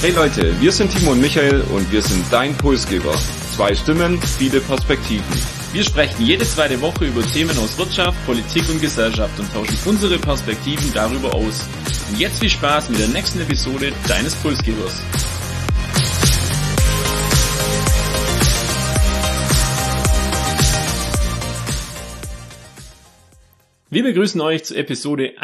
Hey Leute, wir sind Timo und Michael und wir sind dein Impulsgeber. 2 Stimmen, viele Perspektiven. Wir sprechen jede zweite Woche über Themen aus Wirtschaft, Politik und Gesellschaft und tauschen unsere Perspektiven darüber aus. Und jetzt viel Spaß mit der nächsten Episode deines Impulsgebers. Wir begrüßen euch zur Episode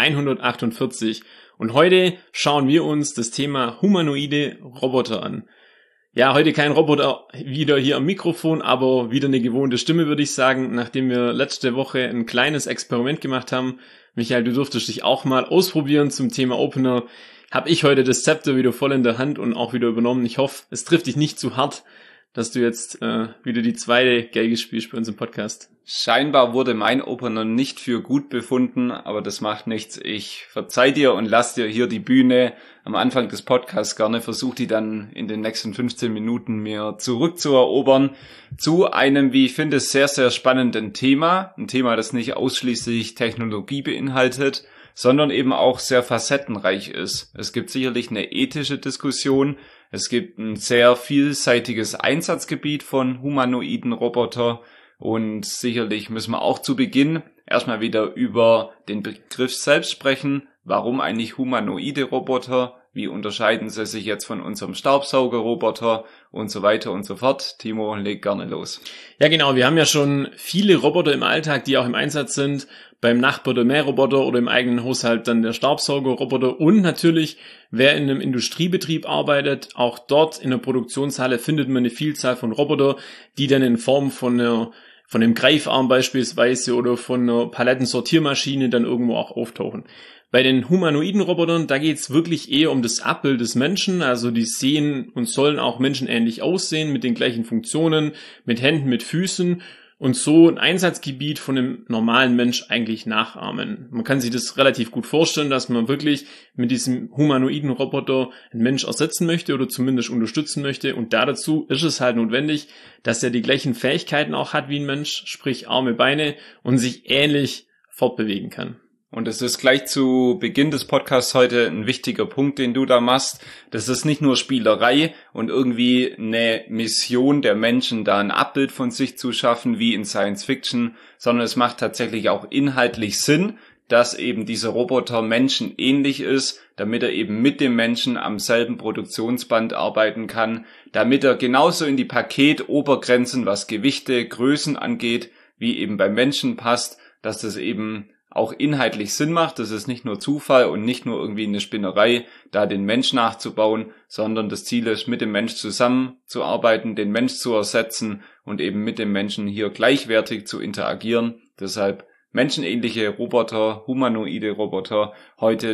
148 und heute schauen wir uns das Thema humanoide Roboter an. Ja, heute kein Roboter wieder hier am Mikrofon, aber wieder eine gewohnte Stimme, würde ich sagen, nachdem wir letzte Woche ein kleines Experiment gemacht haben. Michael, du durftest dich auch mal ausprobieren zum Thema Opener. Habe ich heute das Zepter wieder voll in der Hand und auch wieder übernommen. Ich hoffe, es trifft dich nicht zu hart, dass du jetzt wieder die zweite Geige spielst bei uns im Podcast. Scheinbar wurde mein Opener nicht für gut befunden, aber das macht nichts. Ich verzeih dir und lass dir hier die Bühne am Anfang des Podcasts gerne. Versuch die dann in den nächsten 15 Minuten mir zurückzuerobern zu einem, wie ich finde, sehr, sehr spannenden Thema. Ein Thema, das nicht ausschließlich Technologie beinhaltet, sondern eben auch sehr facettenreich ist. Es gibt sicherlich eine ethische Diskussion. Es gibt ein sehr vielseitiges Einsatzgebiet von humanoiden Roboter und sicherlich müssen wir auch zu Beginn erstmal wieder über den Begriff selbst sprechen. Warum eigentlich humanoide Roboter? Wie unterscheiden sie sich jetzt von unserem Staubsaugerroboter und so weiter und so fort? Timo, leg gerne los. Ja genau, wir haben ja schon viele Roboter im Alltag, die auch im Einsatz sind. Beim Nachbar der Mähroboter oder im eigenen Haushalt dann der Staubsaugerroboter und natürlich, wer in einem Industriebetrieb arbeitet, auch dort in der Produktionshalle findet man eine Vielzahl von Roboter, die dann in Form von einem Greifarm beispielsweise oder von einer Palettensortiermaschine dann irgendwo auch auftauchen. Bei den humanoiden Robotern, da geht's wirklich eher um das Abbild des Menschen, also die sehen und sollen auch menschenähnlich aussehen, mit den gleichen Funktionen, mit Händen, mit Füßen und so ein Einsatzgebiet von einem normalen Mensch eigentlich nachahmen. Man kann sich das relativ gut vorstellen, dass man wirklich mit diesem humanoiden Roboter einen Mensch ersetzen möchte oder zumindest unterstützen möchte und dazu ist es halt notwendig, dass er die gleichen Fähigkeiten auch hat wie ein Mensch, sprich Arme, Beine und sich ähnlich fortbewegen kann. Und es ist gleich zu Beginn des Podcasts heute ein wichtiger Punkt, den du da machst. Das ist nicht nur Spielerei und irgendwie eine Mission der Menschen, da ein Abbild von sich zu schaffen, wie in Science Fiction, sondern es macht tatsächlich auch inhaltlich Sinn, dass eben dieser Roboter menschenähnlich ist, damit er eben mit dem Menschen am selben Produktionsband arbeiten kann, damit er genauso in die Paketobergrenzen, was Gewichte, Größen angeht, wie eben beim Menschen passt, dass das eben auch inhaltlich Sinn macht. Das ist nicht nur Zufall und nicht nur irgendwie eine Spinnerei, da den Mensch nachzubauen, sondern das Ziel ist, mit dem Mensch zusammenzuarbeiten, den Mensch zu ersetzen und eben mit dem Menschen hier gleichwertig zu interagieren. Deshalb menschenähnliche Roboter, humanoide Roboter, heute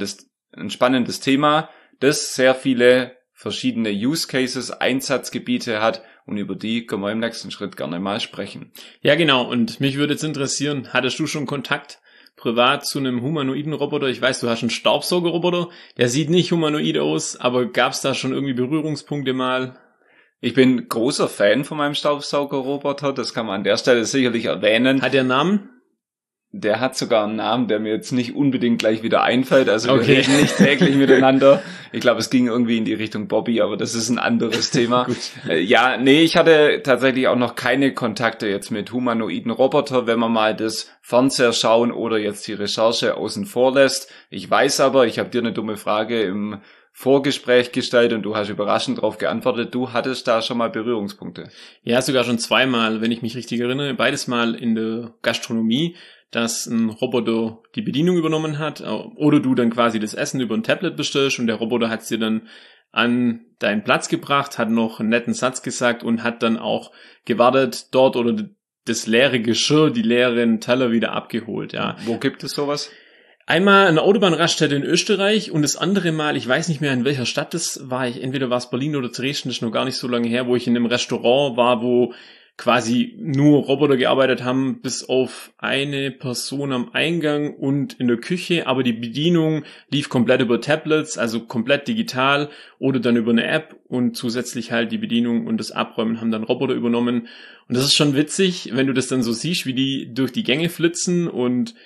ein spannendes Thema, das sehr viele verschiedene Use Cases, Einsatzgebiete hat und über die können wir im nächsten Schritt gerne mal sprechen. Ja genau, und mich würde jetzt interessieren, hattest du schon Kontakt privat zu einem humanoiden Roboter? Ich weiß, du hast einen Staubsaugerroboter, der sieht nicht humanoid aus, aber gab es da schon irgendwie Berührungspunkte mal? Ich bin großer Fan von meinem Staubsaugerroboter, das kann man an der Stelle sicherlich erwähnen. Hat der einen Namen? Der hat sogar einen Namen, der mir jetzt nicht unbedingt gleich wieder einfällt. Also wir reden nicht täglich miteinander. Ich glaube, es ging irgendwie in die Richtung Bobby, aber das ist ein anderes Thema. Ich hatte tatsächlich auch noch keine Kontakte jetzt mit humanoiden Roboter, wenn man mal das Fernseher schauen oder jetzt die Recherche außen vor lässt. Ich weiß aber, ich habe dir eine dumme Frage im Vorgespräch gestellt und du hast überraschend darauf geantwortet. Du hattest da schon mal Berührungspunkte. Ja, sogar schon zweimal, wenn ich mich richtig erinnere. Beides mal in der Gastronomie, dass ein Roboter die Bedienung übernommen hat oder du dann quasi das Essen über ein Tablet bestellst und der Roboter hat es dir dann an deinen Platz gebracht, hat noch einen netten Satz gesagt und hat dann auch gewartet dort oder das leere Geschirr, die leeren Teller wieder abgeholt. Ja. Wo gibt es sowas? Einmal eine Autobahnraststätte in Österreich und das andere Mal, ich weiß nicht mehr in welcher Stadt das war, entweder war es Berlin oder Dresden, das ist noch gar nicht so lange her, wo ich in einem Restaurant war, wo quasi nur Roboter gearbeitet haben, bis auf eine Person am Eingang und in der Küche, aber die Bedienung lief komplett über Tablets, also komplett digital oder dann über eine App und zusätzlich halt die Bedienung und das Abräumen haben dann Roboter übernommen und das ist schon witzig, wenn du das dann so siehst, wie die durch die Gänge flitzen und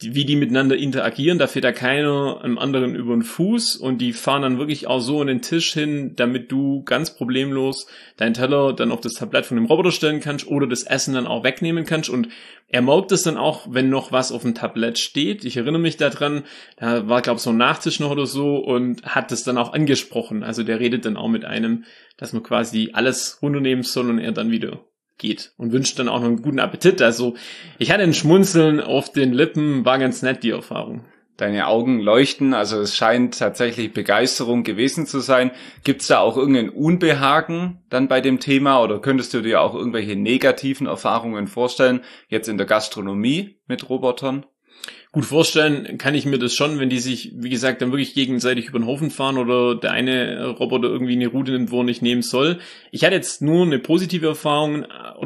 wie die miteinander interagieren, da fährt da keiner einem anderen über den Fuß und die fahren dann wirklich auch so an den Tisch hin, damit du ganz problemlos deinen Teller dann auf das Tablett von dem Roboter stellen kannst oder das Essen dann auch wegnehmen kannst und er merkt es dann auch, wenn noch was auf dem Tablett steht. Ich erinnere mich daran, da war glaube ich so ein Nachtisch noch oder so und hat das dann auch angesprochen. Also der redet dann auch mit einem, dass man quasi alles runternehmen soll und er dann wieder geht und wünscht dann auch noch einen guten Appetit. Also ich hatte ein Schmunzeln auf den Lippen, war ganz nett die Erfahrung. Deine Augen leuchten, also es scheint tatsächlich Begeisterung gewesen zu sein. Gibt's da auch irgendein Unbehagen dann bei dem Thema oder könntest du dir auch irgendwelche negativen Erfahrungen vorstellen, jetzt in der Gastronomie mit Robotern? Gut vorstellen kann ich mir das schon, wenn die sich, wie gesagt, dann wirklich gegenseitig über den Haufen fahren oder der eine Roboter irgendwie eine Route nimmt, wo er nicht nehmen soll. Ich hatte jetzt nur eine positive Erfahrung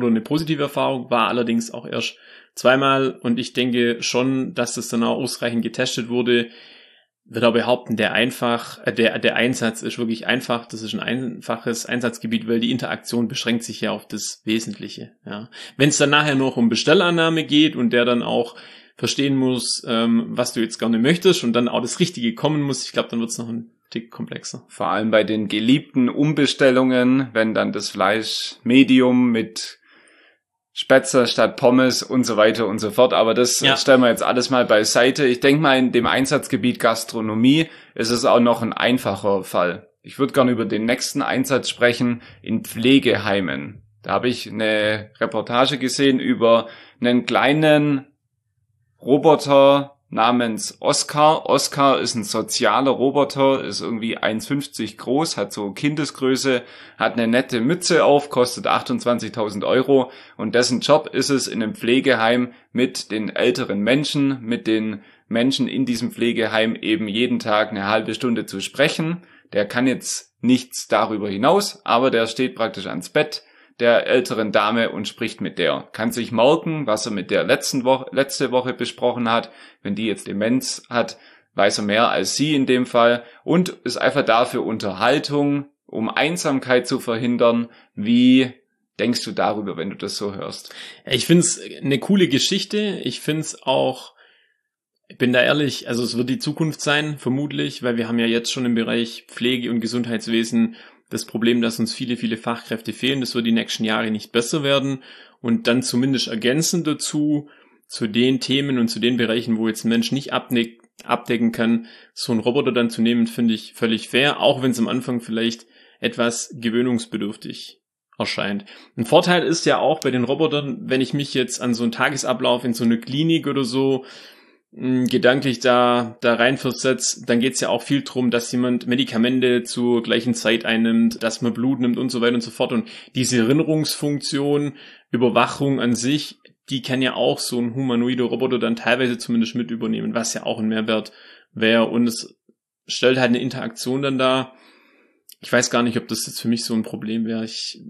war allerdings auch erst zweimal und ich denke schon, dass das dann auch ausreichend getestet wurde. Würde aber behaupten, der Einsatz ist wirklich einfach. Das ist ein einfaches Einsatzgebiet, weil die Interaktion beschränkt sich ja auf das Wesentliche. Ja. Wenn es dann nachher noch um Bestellannahme geht und der dann auch verstehen muss, was du jetzt gerne möchtest und dann auch das Richtige kommen muss, ich glaube, dann wird es noch ein Tick komplexer. Vor allem bei den geliebten Umbestellungen, wenn dann das Fleisch Medium mit Spätzle statt Pommes und so weiter und so fort. Aber das stellen wir jetzt alles mal beiseite. Ich denke mal, in dem Einsatzgebiet Gastronomie ist es auch noch ein einfacher Fall. Ich würde gerne über den nächsten Einsatz sprechen, in Pflegeheimen. Da habe ich eine Reportage gesehen über einen kleinen Roboter namens Oscar. Oscar ist ein sozialer Roboter, ist irgendwie 1,50 groß, hat so Kindesgröße, hat eine nette Mütze auf, kostet 28.000 € und dessen Job ist es, in einem Pflegeheim mit den älteren Menschen, mit den Menschen in diesem Pflegeheim eben jeden Tag eine halbe Stunde zu sprechen. Der kann jetzt nichts darüber hinaus, aber der steht praktisch ans Bett der älteren Dame und spricht mit der. Kann sich merken, was er mit der letzte Woche besprochen hat. Wenn die jetzt Demenz hat, weiß er mehr als sie in dem Fall und ist einfach da für Unterhaltung, um Einsamkeit zu verhindern. Wie denkst du darüber, wenn du das so hörst? Ich find's eine coole Geschichte. Ich find's auch, ich bin da ehrlich, also es wird die Zukunft sein, vermutlich, weil wir haben ja jetzt schon im Bereich Pflege und Gesundheitswesen das Problem, dass uns viele, viele Fachkräfte fehlen. Das wird die nächsten Jahre nicht besser werden. Und dann zumindest ergänzend dazu, zu den Themen und zu den Bereichen, wo jetzt ein Mensch nicht abdecken kann, so einen Roboter dann zu nehmen, finde ich völlig fair, auch wenn es am Anfang vielleicht etwas gewöhnungsbedürftig erscheint. Ein Vorteil ist ja auch bei den Robotern, wenn ich mich jetzt an so einen Tagesablauf in so eine Klinik oder so gedanklich da reinversetzt, dann geht's ja auch viel drum, dass jemand Medikamente zur gleichen Zeit einnimmt, dass man Blut nimmt und so weiter und so fort. Und diese Erinnerungsfunktion, Überwachung an sich, die kann ja auch so ein humanoider Roboter dann teilweise zumindest mit übernehmen, was ja auch ein Mehrwert wäre. Und es stellt halt eine Interaktion dann dar. Ich weiß gar nicht, ob das jetzt für mich so ein Problem wäre.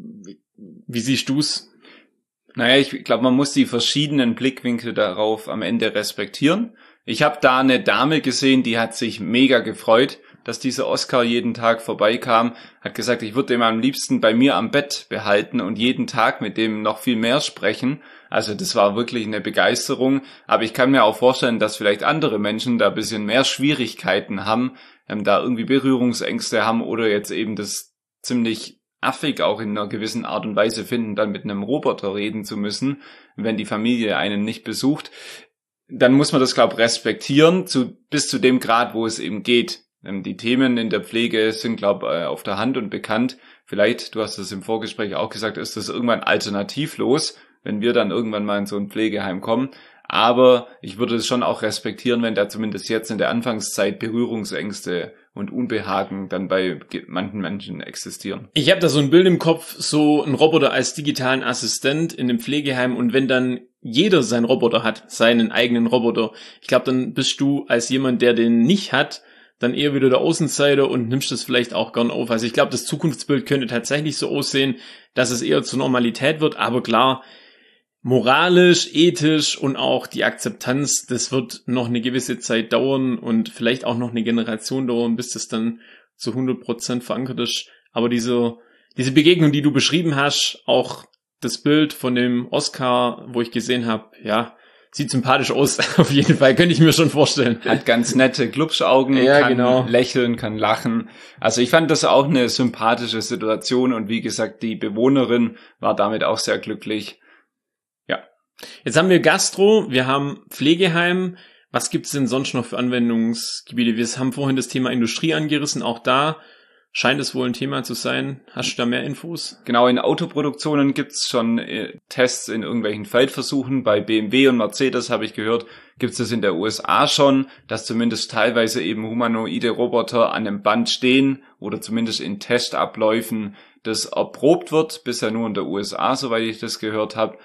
Wie siehst du's? Naja, ich glaube, man muss die verschiedenen Blickwinkel darauf am Ende respektieren. Ich habe da eine Dame gesehen, die hat sich mega gefreut, dass dieser Oscar jeden Tag vorbeikam, hat gesagt, ich würde den am liebsten bei mir am Bett behalten und jeden Tag mit dem noch viel mehr sprechen. Also das war wirklich eine Begeisterung. Aber ich kann mir auch vorstellen, dass vielleicht andere Menschen da ein bisschen mehr Schwierigkeiten haben, da irgendwie Berührungsängste haben oder jetzt eben das ziemlich affig auch in einer gewissen Art und Weise finden, dann mit einem Roboter reden zu müssen, wenn die Familie einen nicht besucht. Dann muss man das, glaube ich, respektieren, bis zu dem Grad, wo es eben geht. Die Themen in der Pflege sind, glaube ich, auf der Hand und bekannt. Vielleicht, du hast es im Vorgespräch auch gesagt, ist das irgendwann alternativlos, wenn wir dann irgendwann mal in so ein Pflegeheim kommen. Aber ich würde es schon auch respektieren, wenn da zumindest jetzt in der Anfangszeit Berührungsängste und Unbehagen dann bei manchen Menschen existieren. Ich habe da so ein Bild im Kopf, so ein Roboter als digitalen Assistent in einem Pflegeheim und wenn dann jeder seinen Roboter hat, seinen eigenen Roboter, ich glaube, dann bist du als jemand, der den nicht hat, dann eher wieder der Außenseiter und nimmst das vielleicht auch gern auf. Also ich glaube, das Zukunftsbild könnte tatsächlich so aussehen, dass es eher zur Normalität wird, aber klar, moralisch, ethisch und auch die Akzeptanz, das wird noch eine gewisse Zeit dauern und vielleicht auch noch eine Generation dauern, bis das dann zu 100% verankert ist. Aber diese Begegnung, die du beschrieben hast, auch das Bild von dem Oscar, wo ich gesehen habe, ja, Sieht sympathisch aus, auf jeden Fall, könnte ich mir schon vorstellen. Hat ganz nette Glubschaugen, ja, kann genau. lächeln, kann lachen. Also ich fand das auch eine sympathische Situation und wie gesagt, die Bewohnerin war damit auch sehr glücklich. Ja. Jetzt haben wir Gastro, wir haben Pflegeheim. Was gibt's denn sonst noch für Anwendungsgebiete? Wir haben vorhin das Thema Industrie angerissen, auch da scheint es wohl ein Thema zu sein. Hast du da mehr Infos? Genau, in Autoproduktionen gibt's schon Tests in irgendwelchen Feldversuchen. Bei BMW und Mercedes, habe ich gehört, gibt's das in der USA schon, dass zumindest teilweise eben humanoide Roboter an einem Band stehen oder zumindest in Testabläufen das erprobt wird. Bisher nur in der USA, soweit ich das gehört habe.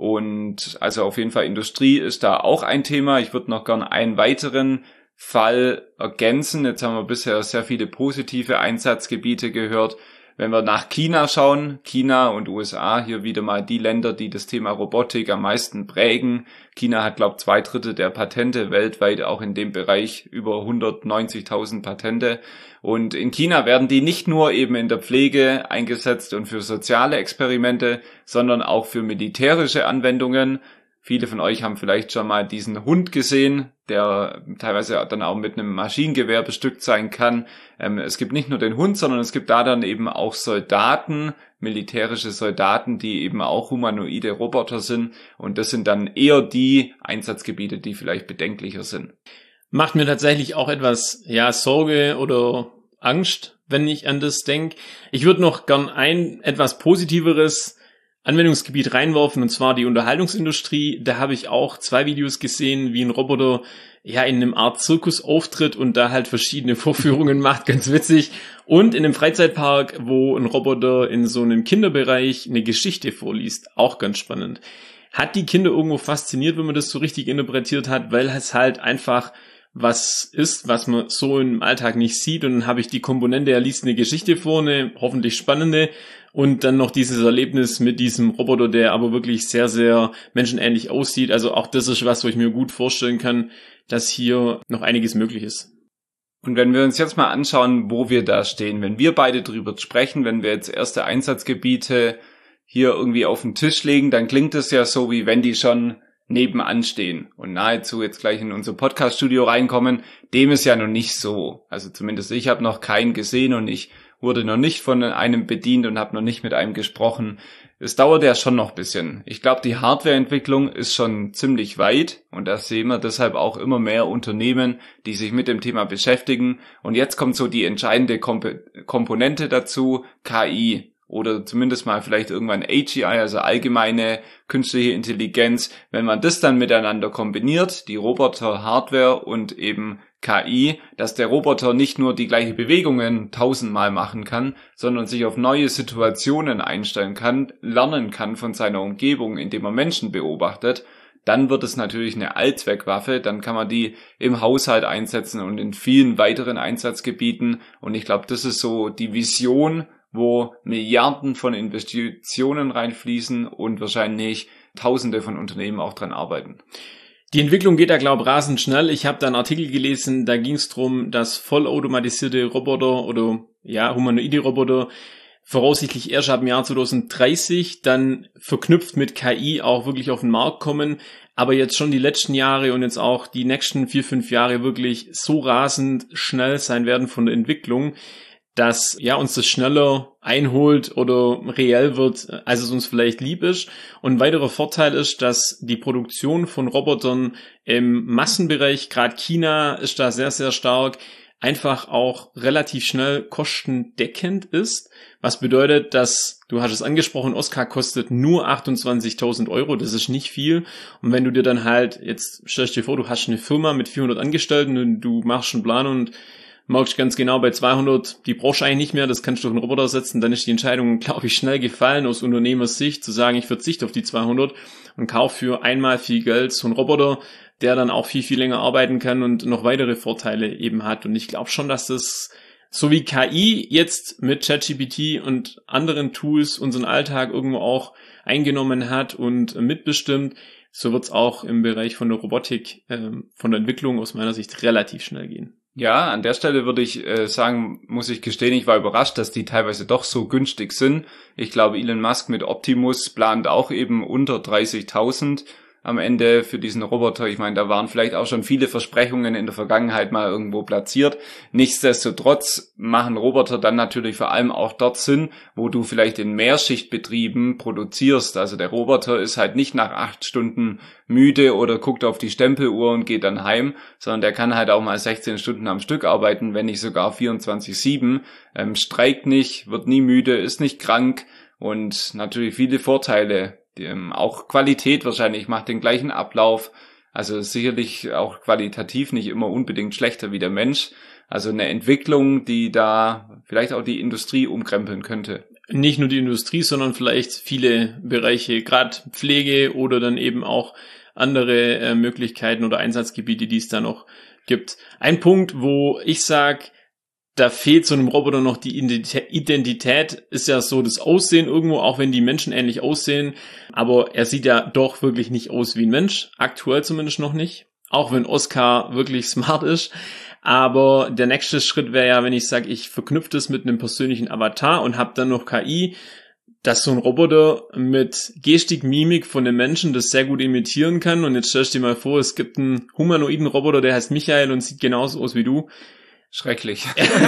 Und also auf jeden Fall Industrie ist da auch ein Thema. Ich würde noch gern einen weiteren Fall ergänzen. Jetzt haben wir bisher sehr viele positive Einsatzgebiete gehört. Wenn wir nach China schauen, China und USA, hier wieder mal die Länder, die das Thema Robotik am meisten prägen. China hat, glaube ich, 2/3 der Patente weltweit, auch in dem Bereich über 190.000 Patente. Und in China werden die nicht nur eben in der Pflege eingesetzt und für soziale Experimente, sondern auch für militärische Anwendungen. Viele von euch haben vielleicht schon mal diesen Hund gesehen, der teilweise dann auch mit einem Maschinengewehr bestückt sein kann. Es gibt nicht nur den Hund, sondern es gibt da dann eben auch Soldaten, militärische Soldaten, die eben auch humanoide Roboter sind. Und das sind dann eher die Einsatzgebiete, die vielleicht bedenklicher sind. Macht mir tatsächlich auch etwas, Sorge oder Angst, wenn ich an das denke. Ich würde noch gern ein etwas positiveres Anwendungsgebiet reinwerfen, und zwar die Unterhaltungsindustrie. Da habe ich auch 2 Videos gesehen, wie ein Roboter in einem Art Zirkus auftritt und da halt verschiedene Vorführungen macht, ganz witzig. Und in einem Freizeitpark, wo ein Roboter in so einem Kinderbereich eine Geschichte vorliest, auch ganz spannend. Hat die Kinder irgendwo fasziniert, wenn man das so richtig interpretiert hat, weil es halt einfach was ist, was man so im Alltag nicht sieht. Und dann habe ich die Komponente, er liest eine Geschichte vor, eine hoffentlich spannende, und dann noch dieses Erlebnis mit diesem Roboter, der aber wirklich sehr, sehr menschenähnlich aussieht. Also auch das ist was, wo ich mir gut vorstellen kann, dass hier noch einiges möglich ist. Und wenn wir uns jetzt mal anschauen, wo wir da stehen, wenn wir beide drüber sprechen, wenn wir jetzt erste Einsatzgebiete hier irgendwie auf den Tisch legen, dann klingt es ja so, wie wenn die schon nebenan stehen und nahezu jetzt gleich in unser Podcast-Studio reinkommen. Dem ist ja noch nicht so. Also zumindest ich habe noch keinen gesehen und ich wurde noch nicht von einem bedient und habe noch nicht mit einem gesprochen. Es dauert ja schon noch ein bisschen. Ich glaube, die Hardwareentwicklung ist schon ziemlich weit und da sehen wir deshalb auch immer mehr Unternehmen, die sich mit dem Thema beschäftigen. Und jetzt kommt so die entscheidende Komponente dazu, KI. Oder zumindest mal vielleicht irgendwann AGI, also allgemeine künstliche Intelligenz. Wenn man das dann miteinander kombiniert, die Roboter, Hardware und eben KI, dass der Roboter nicht nur die gleiche Bewegungen 1000-mal machen kann, sondern sich auf neue Situationen einstellen kann, lernen kann von seiner Umgebung, indem er Menschen beobachtet, dann wird es natürlich eine Allzweckwaffe, dann kann man die im Haushalt einsetzen und in vielen weiteren Einsatzgebieten. Und ich glaube, das ist so die Vision, wo Milliarden von Investitionen reinfließen und wahrscheinlich Tausende von Unternehmen auch dran arbeiten. Die Entwicklung geht da, glaube ich, rasend schnell. Ich habe da einen Artikel gelesen, da ging es darum, dass vollautomatisierte Roboter oder humanoide Roboter voraussichtlich erst ab dem Jahr 2030 dann verknüpft mit KI auch wirklich auf den Markt kommen, aber jetzt schon die letzten Jahre und jetzt auch die nächsten 4-5 Jahre wirklich so rasend schnell sein werden von der Entwicklung, dass uns das schneller einholt oder reell wird, als es uns vielleicht lieb ist. Und ein weiterer Vorteil ist, dass die Produktion von Robotern im Massenbereich, gerade China ist da sehr, sehr stark, einfach auch relativ schnell kostendeckend ist. Was bedeutet, dass, du hast es angesprochen, Oscar kostet nur 28.000 €, das ist nicht viel. Und wenn du dir dann halt, jetzt stellst du dir vor, du hast eine Firma mit 400 Angestellten und du machst einen Plan und merkst ganz genau, bei 200, die brauchst du eigentlich nicht mehr, das kannst du durch einen Roboter setzen, dann ist die Entscheidung, glaube ich, schnell gefallen aus Unternehmersicht, zu sagen, ich verzichte auf die 200 und kaufe für einmal viel Geld so einen Roboter, der dann auch viel, viel länger arbeiten kann und noch weitere Vorteile eben hat. Und ich glaube schon, dass das, so wie KI jetzt mit ChatGPT und anderen Tools unseren Alltag irgendwo auch eingenommen hat und mitbestimmt, so wird es auch im Bereich von der Robotik, von der Entwicklung aus meiner Sicht relativ schnell gehen. Ja, an der Stelle würde ich sagen, muss ich gestehen, ich war überrascht, dass die teilweise doch so günstig sind. Ich glaube, Elon Musk mit Optimus plant auch eben unter 30.000. am Ende für diesen Roboter. Ich meine, da waren vielleicht auch schon viele Versprechungen in der Vergangenheit mal irgendwo platziert. Nichtsdestotrotz machen Roboter dann natürlich vor allem auch dort Sinn, wo du vielleicht in Mehrschichtbetrieben produzierst. Also der Roboter ist halt nicht nach 8 Stunden müde oder guckt auf die Stempeluhr und geht dann heim, sondern der kann halt auch mal 16 Stunden am Stück arbeiten, wenn nicht sogar 24/7, streikt nicht, wird nie müde, ist nicht krank und natürlich viele Vorteile. Auch Qualität wahrscheinlich, macht den gleichen Ablauf, also sicherlich auch qualitativ nicht immer unbedingt schlechter wie der Mensch. Also eine Entwicklung, die da vielleicht auch die Industrie umkrempeln könnte. Nicht nur die Industrie, sondern vielleicht viele Bereiche, gerade Pflege oder dann eben auch andere Möglichkeiten oder Einsatzgebiete, die es da noch gibt. Ein Punkt, wo ich sage, da fehlt so einem Roboter noch die Identität, ist ja so das Aussehen irgendwo, auch wenn die Menschen ähnlich aussehen, aber er sieht ja doch wirklich nicht aus wie ein Mensch, aktuell zumindest noch nicht, auch wenn Oscar wirklich smart ist. Aber der nächste Schritt wäre ja, wenn ich sage, ich verknüpfe das mit einem persönlichen Avatar und habe dann noch KI, dass so ein Roboter mit Gestik, Mimik von einem Menschen das sehr gut imitieren kann. Und jetzt stellst du dir mal vor, es gibt einen humanoiden Roboter, der heißt Michael und sieht genauso aus wie du. Schrecklich.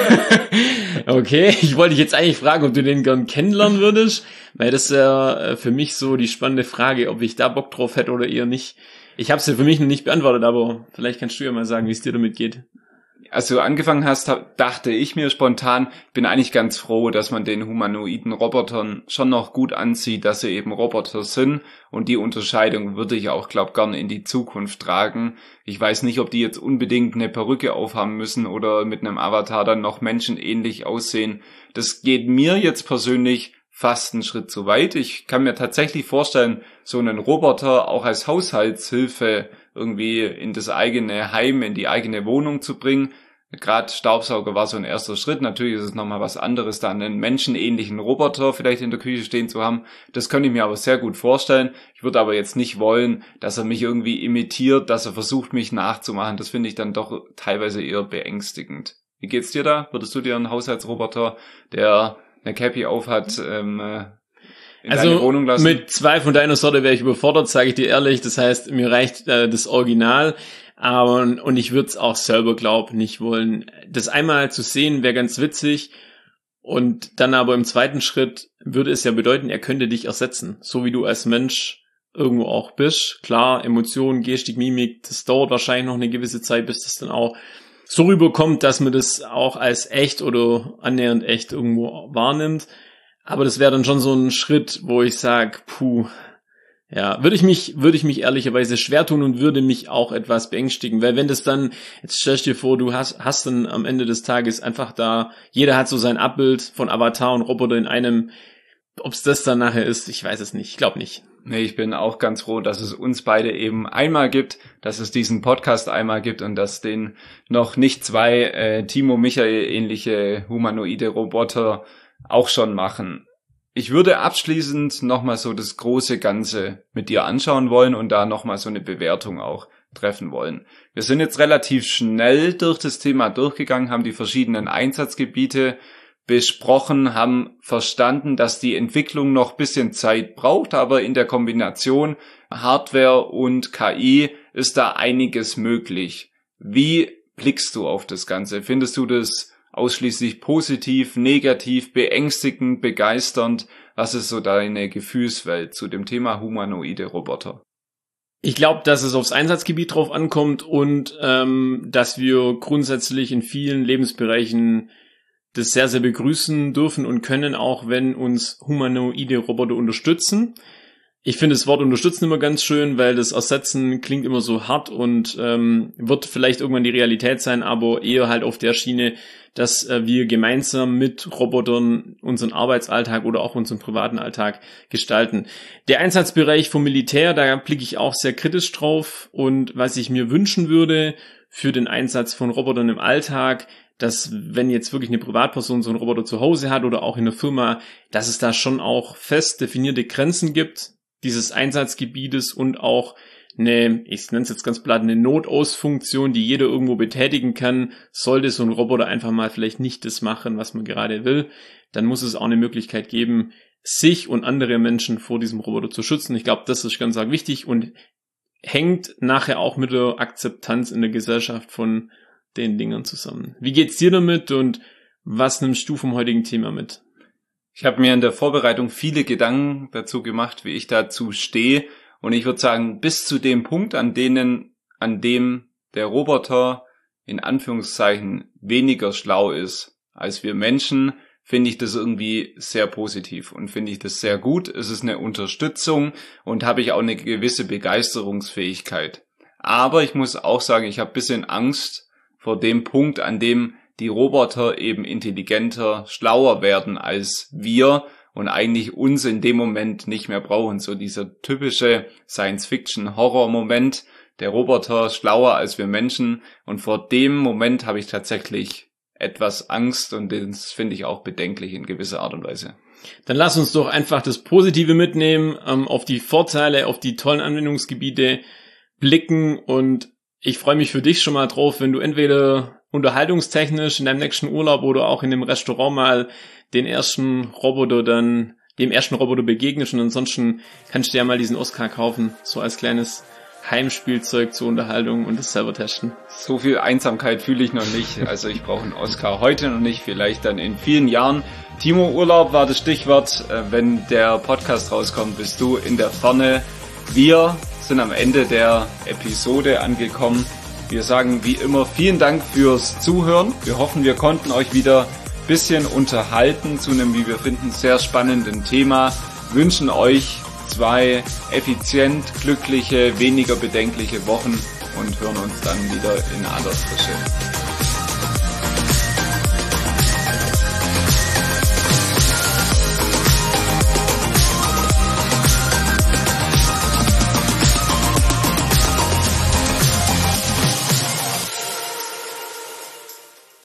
Okay, ich wollte dich jetzt eigentlich fragen, ob du den gern kennenlernen würdest, weil das ist ja für mich so die spannende Frage, ob ich da Bock drauf hätte oder eher nicht. Ich habe es ja für mich noch nicht beantwortet, aber vielleicht kannst du ja mal sagen, wie es dir damit geht. Als du angefangen hast, dachte ich mir spontan, ich bin eigentlich ganz froh, dass man den humanoiden Robotern schon noch gut ansieht, dass sie eben Roboter sind. Und die Unterscheidung würde ich auch, gerne in die Zukunft tragen. Ich weiß nicht, ob die jetzt unbedingt eine Perücke aufhaben müssen oder mit einem Avatar dann noch menschenähnlich aussehen. Das geht mir jetzt persönlich fast einen Schritt zu weit. Ich kann mir tatsächlich vorstellen, so einen Roboter auch als Haushaltshilfe irgendwie in das eigene Heim, in die eigene Wohnung zu bringen. Gerade Staubsauger war so ein erster Schritt. Natürlich ist es nochmal was anderes, da einen menschenähnlichen Roboter vielleicht in der Küche stehen zu haben. Das könnte ich mir aber sehr gut vorstellen. Ich würde aber jetzt nicht wollen, dass er mich irgendwie imitiert, dass er versucht, mich nachzumachen. Das finde ich dann doch teilweise eher beängstigend. Wie geht's dir da? Würdest du dir einen Haushaltsroboter, der eine Cappy aufhat, in deine Wohnung lassen? Mit 2 von deiner Sorte wäre ich überfordert, sage ich dir ehrlich. Das heißt, mir reicht das Original. Und ich würde es auch selber, nicht wollen. Das einmal zu sehen wäre ganz witzig. Und dann aber im zweiten Schritt würde es ja bedeuten, er könnte dich ersetzen. So wie du als Mensch irgendwo auch bist. Klar, Emotionen, Gestik, Mimik, das dauert wahrscheinlich noch eine gewisse Zeit, bis das dann auch so rüberkommt, dass man das auch als echt oder annähernd echt irgendwo wahrnimmt. Aber das wäre dann schon so ein Schritt, wo ich sage, würde ich mich ehrlicherweise schwer tun und würde mich auch etwas beängstigen, weil wenn das dann, jetzt stellst du dir vor, du hast dann am Ende des Tages einfach da, jeder hat so sein Abbild von Avatar und Roboter in einem, ob es das dann nachher ist, ich weiß es nicht, ich glaube nicht. Nee, ich bin auch ganz froh, dass es uns beide eben einmal gibt, dass es diesen Podcast einmal gibt und dass den noch nicht 2 Timo Michael ähnliche humanoide Roboter auch schon machen. Ich würde abschließend nochmal so das große Ganze mit dir anschauen wollen und da nochmal so eine Bewertung auch treffen wollen. Wir sind jetzt relativ schnell durch das Thema durchgegangen, haben die verschiedenen Einsatzgebiete besprochen, haben verstanden, dass die Entwicklung noch ein bisschen Zeit braucht, aber in der Kombination Hardware und KI ist da einiges möglich. Wie blickst du auf das Ganze? Findest du das ausschließlich positiv, negativ, beängstigend, begeisternd? Was ist so deine Gefühlswelt zu dem Thema humanoide Roboter? Ich glaube, dass es aufs Einsatzgebiet drauf ankommt und dass wir grundsätzlich in vielen Lebensbereichen das sehr, sehr begrüßen dürfen und können, auch wenn uns humanoide Roboter unterstützen. Ich finde das Wort unterstützen immer ganz schön, weil das Ersetzen klingt immer so hart und wird vielleicht irgendwann die Realität sein, aber eher halt auf der Schiene, dass wir gemeinsam mit Robotern unseren Arbeitsalltag oder auch unseren privaten Alltag gestalten. Der Einsatzbereich vom Militär, da blicke ich auch sehr kritisch drauf und was ich mir wünschen würde für den Einsatz von Robotern im Alltag, dass wenn jetzt wirklich eine Privatperson so einen Roboter zu Hause hat oder auch in der Firma, dass es da schon auch fest definierte Grenzen gibt dieses Einsatzgebietes und auch eine, ich nenne es jetzt ganz platt, eine Notausfunktion, die jeder irgendwo betätigen kann. Sollte so ein Roboter einfach mal vielleicht nicht das machen, was man gerade will, dann muss es auch eine Möglichkeit geben, sich und andere Menschen vor diesem Roboter zu schützen. Ich glaube, das ist ganz arg wichtig und hängt nachher auch mit der Akzeptanz in der Gesellschaft von den Dingern zusammen. Wie geht's dir damit und was nimmst du vom heutigen Thema mit? Ich habe mir in der Vorbereitung viele Gedanken dazu gemacht, wie ich dazu stehe. Und ich würde sagen, bis zu dem Punkt, an dem der Roboter in Anführungszeichen weniger schlau ist als wir Menschen, finde ich das irgendwie sehr positiv und finde ich das sehr gut. Es ist eine Unterstützung und habe ich auch eine gewisse Begeisterungsfähigkeit. Aber ich muss auch sagen, ich habe ein bisschen Angst vor dem Punkt, an dem die Roboter eben intelligenter, schlauer werden als wir und eigentlich uns in dem Moment nicht mehr brauchen. So dieser typische Science-Fiction-Horror-Moment, der Roboter schlauer als wir Menschen. Und vor dem Moment habe ich tatsächlich etwas Angst und das finde ich auch bedenklich in gewisser Art und Weise. Dann lass uns doch einfach das Positive mitnehmen, auf die Vorteile, auf die tollen Anwendungsgebiete blicken und ich freue mich für dich schon mal drauf, wenn du entweder unterhaltungstechnisch in deinem nächsten Urlaub oder auch in dem Restaurant mal dem ersten Roboter begegnest und ansonsten kannst du ja mal diesen Oscar kaufen, so als kleines Heimspielzeug zur Unterhaltung und das selber testen. So viel Einsamkeit fühle ich noch nicht, also ich brauche einen Oscar heute noch nicht, vielleicht dann in vielen Jahren. Timo, Urlaub war das Stichwort, wenn der Podcast rauskommt, bist du in der Ferne. Wir sind am Ende der Episode angekommen. Wir sagen wie immer vielen Dank fürs Zuhören. Wir hoffen, wir konnten euch wieder ein bisschen unterhalten zu einem, wie wir finden, sehr spannenden Thema. Wünschen euch 2 effizient, glückliche, weniger bedenkliche Wochen und hören uns dann wieder in aller Frische.